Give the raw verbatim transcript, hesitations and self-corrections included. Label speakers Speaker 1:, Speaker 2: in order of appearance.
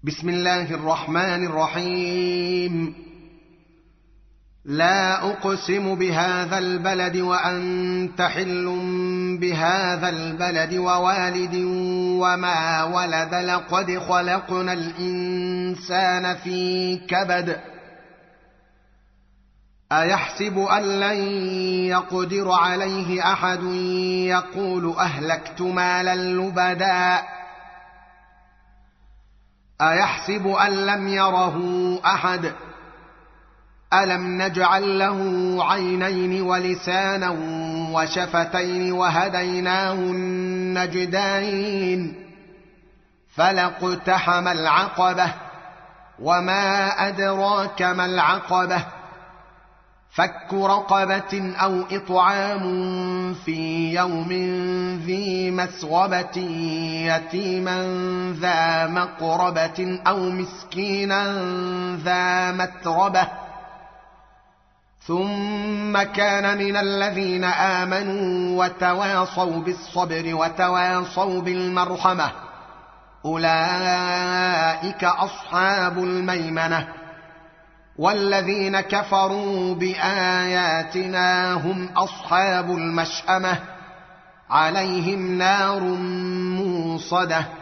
Speaker 1: بسم الله الرحمن الرحيم. لا أقسم بهذا البلد وأنت حل بهذا البلد ووالد وما ولد، لقد خلقنا الإنسان في كبد. أيحسب أن لن يقدر عليه أحد، يقول أهلكت مالا لبدا. أيحسب أن لم يره أحد، ألم نجعل له عينين ولسانا وشفتين وهديناه النجدين. فلاقتحم العقبة، وما أدراك ما العقبة، فك رقبة أو إطعام في يوم ذي مسغبة، يتيما ذا مقربة أو مسكينا ذا متربة، ثم كان من الذين آمنوا وتواصوا بالصبر وتواصوا بالمرحمة، أولئك أصحاب الميمنة. والذين كفروا بآياتنا هم أصحاب المشأمة، عليهم نار موصدة.